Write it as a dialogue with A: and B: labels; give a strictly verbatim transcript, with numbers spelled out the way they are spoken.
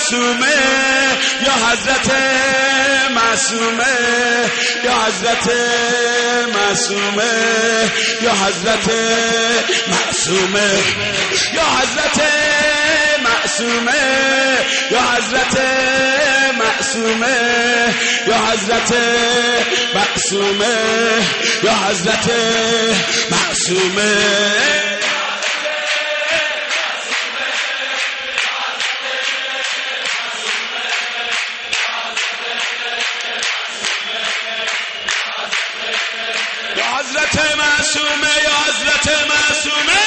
A: معصومه یا حضرت معصومه یا حضرت معصومه یا حضرت معصومه یا حضرت معصومه یا حضرت معصومه یا حضرت معصومه یا حضرت معصومه یا حضرت معصومه یا حضرت معصومه